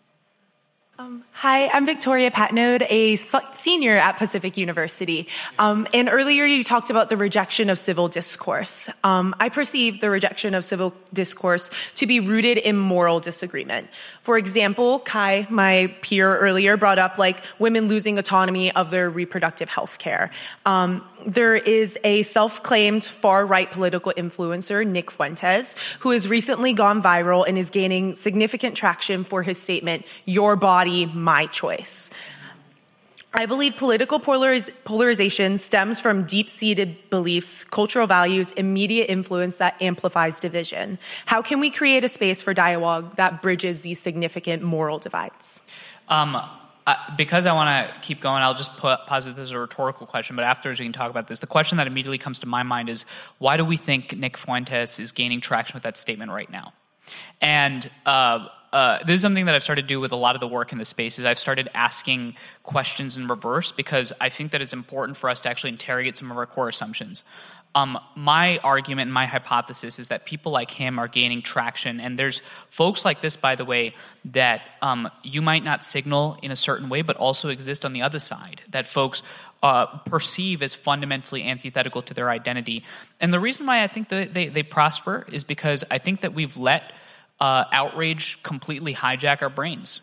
Hi, I'm Victoria Patnode, a senior at Pacific University. And earlier you talked about the rejection of civil discourse. I perceive the rejection of civil discourse to be rooted in moral disagreement. For example, Kai, my peer earlier, brought up like women losing autonomy of their reproductive health care. There is a self-claimed far-right political influencer, Nick Fuentes, who has recently gone viral and is gaining significant traction for his statement, "Your body, my choice." I believe political polarization stems from deep-seated beliefs, cultural values, and media influence that amplifies division. How can we create a space for dialogue that bridges these significant moral divides? Because I want to keep going, I'll just posit this as a rhetorical question, but afterwards we can talk about this. The question that immediately comes to my mind is, why do we think Nick Fuentes is gaining traction with that statement right now? And this is something that I've started to do with a lot of the work in the space, is I've started asking questions in reverse, because I think that it's important for us to actually interrogate some of our core assumptions. My argument and my hypothesis is that people like him are gaining traction, and there's folks like this, by the way, that you might not signal in a certain way, but also exist on the other side, that folks perceive as fundamentally antithetical to their identity. And the reason why I think that they prosper is because I think that we've let outrage completely hijack our brains.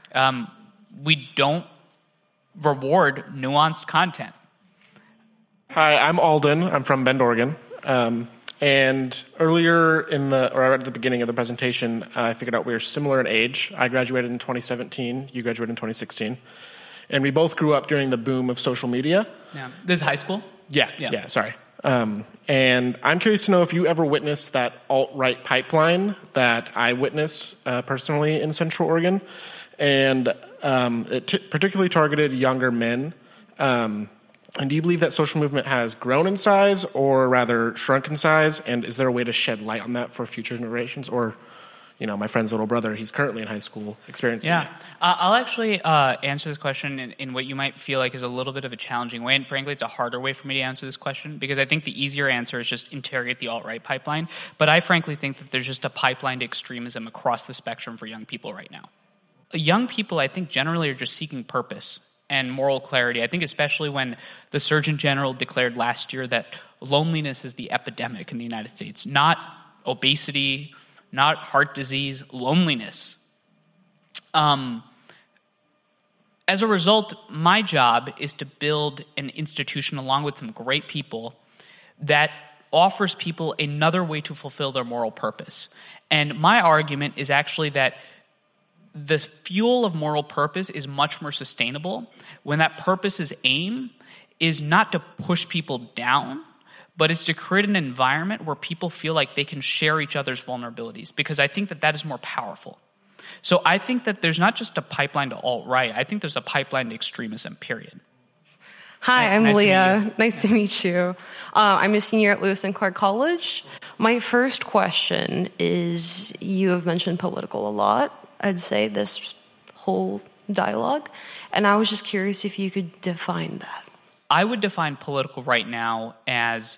We don't reward nuanced content. Hi, I'm Alden. I'm from Bend, Oregon. And earlier right at the beginning of the presentation, I figured out we were similar in age. I graduated in 2017. You graduated in 2016. And we both grew up during the boom of social media. Yeah. This is high school? Yeah, sorry. And I'm curious to know if you ever witnessed that alt-right pipeline that I witnessed personally in Central Oregon. And it particularly targeted younger men. And do you believe that social movement has grown in size or rather shrunk in size? And is there a way to shed light on that for future generations? Or, my friend's little brother, he's currently in high school experiencing it. I'll actually answer this question in what you might feel like is a little bit of a challenging way. And frankly, it's a harder way for me to answer this question, because I think the easier answer is just interrogate the alt-right pipeline. But I frankly think that there's just a pipeline to extremism across the spectrum for young people right now. Young people, I think, generally are just seeking purpose and moral clarity. I think especially when the Surgeon General declared last year that loneliness is the epidemic in the United States, not obesity, not heart disease, loneliness. At as a result, my job is to build an institution along with some great people that offers people another way to fulfill their moral purpose. And my argument is actually that the fuel of moral purpose is much more sustainable when that purpose's aim is not to push people down, but it's to create an environment where people feel like they can share each other's vulnerabilities, because I think that is more powerful. So I think that there's not just a pipeline to alt-right. I think there's a pipeline to extremism, period. Hi, I'm nice Leah. Nice to meet you. I'm a senior at Lewis and Clark College. My first question is, you have mentioned political a lot, I'd say, this whole dialogue. And I was just curious if you could define that. I would define political right now as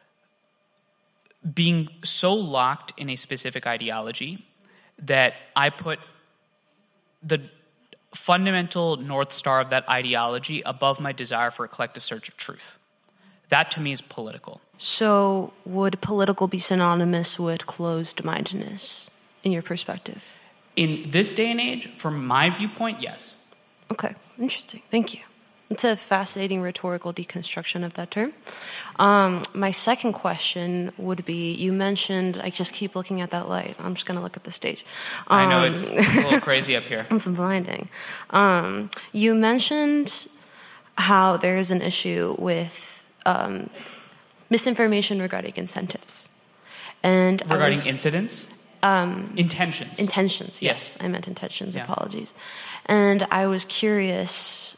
being so locked in a specific ideology that I put the fundamental North Star of that ideology above my desire for a collective search of truth. That to me is political. So would political be synonymous with closed-mindedness in your perspective? In this day and age, from my viewpoint, yes. Okay, interesting. Thank you. It's a fascinating rhetorical deconstruction of that term. My second question would be, you mentioned, I just keep looking at that light. I'm just going to look at the stage. I know, it's a little crazy up here. It's blinding. You mentioned how there is an issue with misinformation regarding incentives. And regarding incidents? Intentions. Intentions, yes. I meant intentions, apologies. And I was curious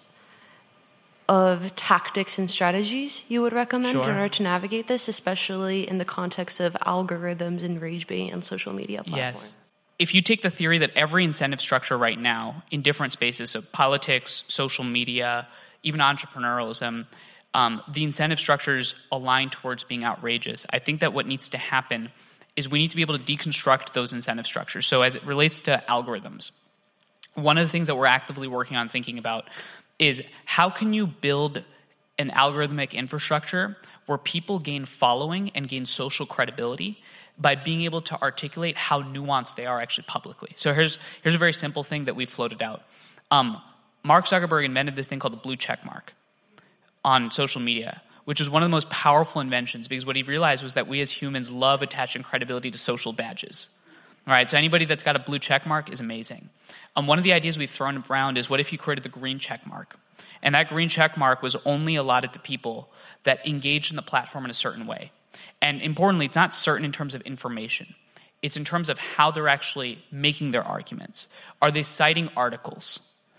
of tactics and strategies you would recommend in order to navigate this, especially in the context of algorithms and rage baiting on social media platforms. Yes. If you take the theory that every incentive structure right now in different spaces, so politics, social media, even entrepreneurialism, the incentive structures align towards being outrageous. I think that what needs to happen is we need to be able to deconstruct those incentive structures. So as it relates to algorithms, one of the things that we're actively working on thinking about is how can you build an algorithmic infrastructure where people gain following and gain social credibility by being able to articulate how nuanced they are actually publicly. So here's a very simple thing that we've floated out. Mark Zuckerberg invented this thing called the blue check mark on social media, which is one of the most powerful inventions, because what he realized was that we as humans love attaching credibility to social badges. All right, so anybody that's got a blue check mark is amazing. One of the ideas we've thrown around is, what if you created the green check mark? And that green check mark was only allotted to people that engaged in the platform in a certain way. And importantly, it's not certain in terms of information. It's in terms of how they're actually making their arguments. Are they citing articles?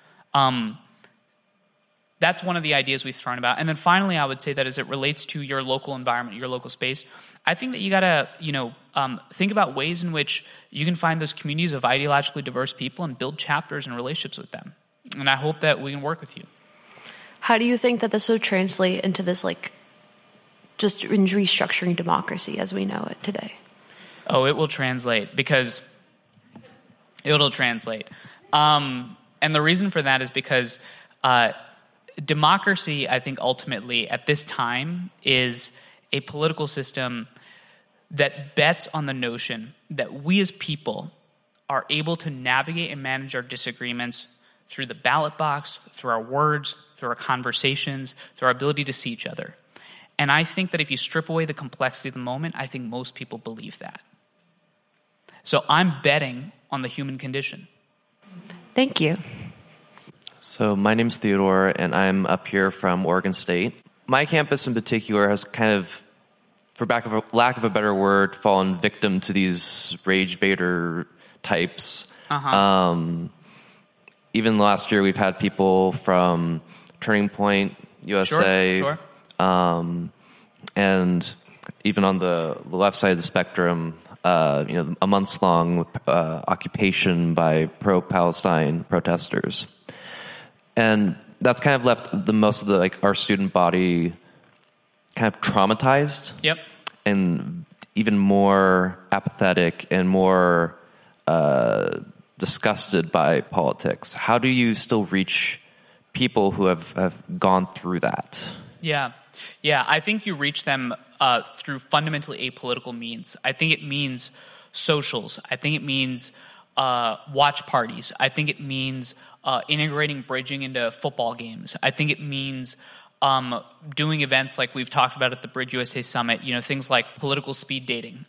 That's one of the ideas we've thrown about. And then finally, I would say that as it relates to your local environment, your local space, I think that you got to, think about ways in which you can find those communities of ideologically diverse people and build chapters and relationships with them. And I hope that we can work with you. How do you think that this would translate into this, just in restructuring democracy as we know it today? Oh, it will translate, because it'll translate. And the reason for that is because democracy, I think, ultimately, at this time, is a political system that bets on the notion that we as people are able to navigate and manage our disagreements through the ballot box, through our words, through our conversations, through our ability to see each other. And I think that if you strip away the complexity of the moment, I think most people believe that. So I'm betting on the human condition. Thank you. So my name's Theodore, and I'm up here from Oregon State. My campus in particular has kind of, for lack of a better word, fallen victim to these rage baiter types. Even last year, we've had people from Turning Point USA, Sure. and even on the left side of the spectrum, a months-long occupation by pro-Palestine protesters. And that's kind of left most of our student body kind of traumatized. Yep. And even more apathetic and more disgusted by politics. How do you still reach people who have gone through that? Yeah, I think you reach them through fundamentally apolitical means. I think it means socials. I think it means watch parties. I think it means integrating bridging into football games. I think it means doing events like we've talked about at the Bridge USA Summit, things like political speed dating,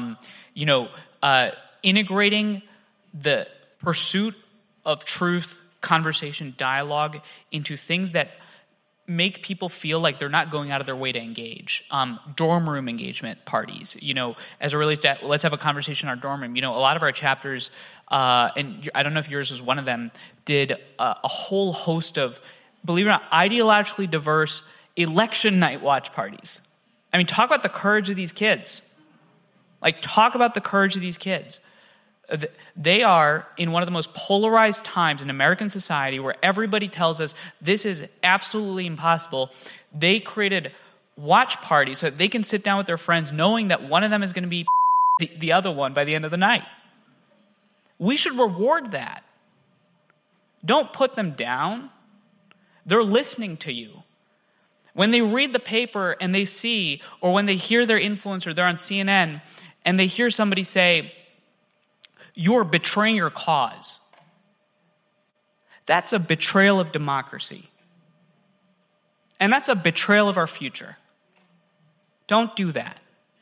integrating the pursuit of truth, conversation, dialogue into things that make people feel like they're not going out of their way to engage. Dorm room engagement parties, as it relates to let's have a conversation in our dorm room. A lot of our chapters, and I don't know if yours was one of them, did a whole host of, believe it or not, ideologically diverse election night watch parties. I mean, talk about the courage of these kids. Talk about the courage of these kids. They are in one of the most polarized times in American society where everybody tells us this is absolutely impossible. They created watch parties so that they can sit down with their friends knowing that one of them is going to be the other one by the end of the night. We should reward that. Don't put them down. They're listening to you. When they read the paper and they see, or when they hear their influencer, they're on CNN, and they hear somebody say, "You're betraying your cause." That's a betrayal of democracy. And that's a betrayal of our future. Don't do that.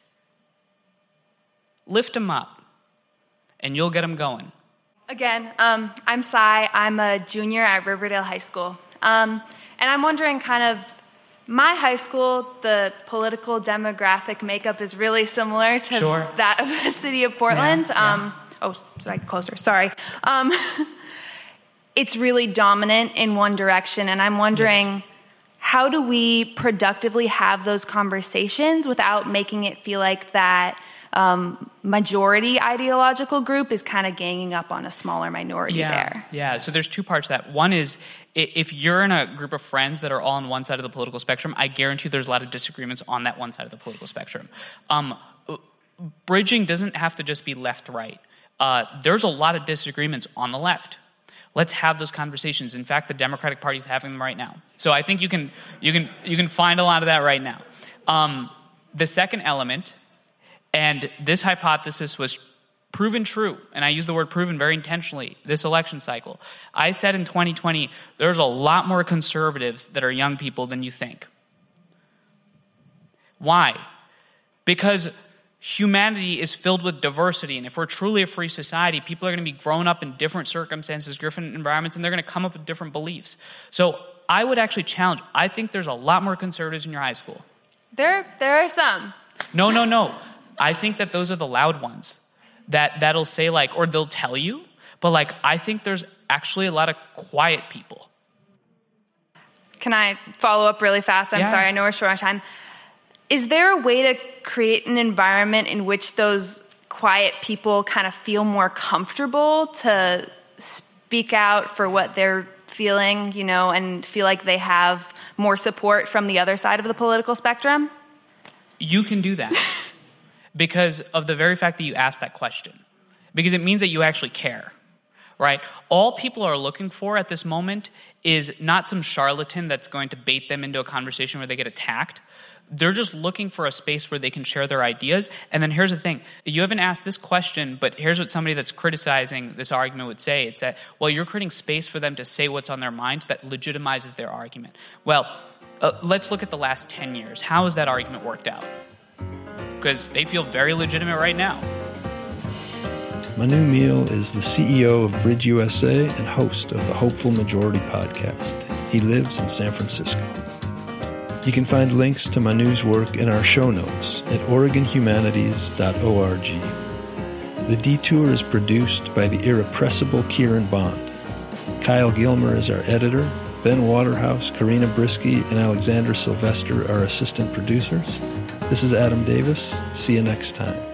Lift them up, and you'll get them going. Again, I'm Sai. I'm a junior at Riverdale High School. And I'm wondering my high school, the political demographic makeup is really similar to that of the city of Portland. Closer. Sorry. It's really dominant in one direction, and I'm wondering, how do we productively have those conversations without making it feel like that majority ideological group is kind of ganging up on a smaller minority there? Yeah, so there's two parts to that. One is, if you're in a group of friends that are all on one side of the political spectrum, I guarantee there's a lot of disagreements on that one side of the political spectrum. Bridging doesn't have to just be left-right. There's a lot of disagreements on the left. Let's have those conversations. In fact, the Democratic Party is having them right now. So I think you can find a lot of that right now. The second element, and this hypothesis was proven true, and I use the word proven very intentionally, this election cycle. I said in 2020, there's a lot more conservatives that are young people than you think. Why? Because humanity is filled with diversity, and if we're truly a free society, people are going to be growing up in different circumstances, different environments, and they're going to come up with different beliefs. So I would actually challenge, I think there's a lot more conservatives in your high school. There are some. No. I think that those are the loud ones that'll say or they'll tell you, but I think there's actually a lot of quiet people. Can I follow up really fast? I'm sorry, I know we're short on time. Is there a way to create an environment in which those quiet people kind of feel more comfortable to speak out for what they're feeling, and feel like they have more support from the other side of the political spectrum? You can do that because of the very fact that you asked that question, because it means that you actually care, right? All people are looking for at this moment is not some charlatan that's going to bait them into a conversation where they get attacked. They're just looking for a space where they can share their ideas. And then here's the thing. You haven't asked this question, but here's what somebody that's criticizing this argument would say. It's that, you're creating space for them to say what's on their mind that legitimizes their argument. Well, let's look at the last 10 years. How has that argument worked out? Because they feel very legitimate right now. Manu Meal is the CEO of Bridge USA and host of the Hopeful Majority podcast. He lives in San Francisco. You can find links to Manu's work in our show notes at OregonHumanities.org. The Detour is produced by the irrepressible Kieran Bond. Kyle Gilmer is our editor. Ben Waterhouse, Karina Brisky, and Alexandra Sylvester are assistant producers. This is Adam Davis. See you next time.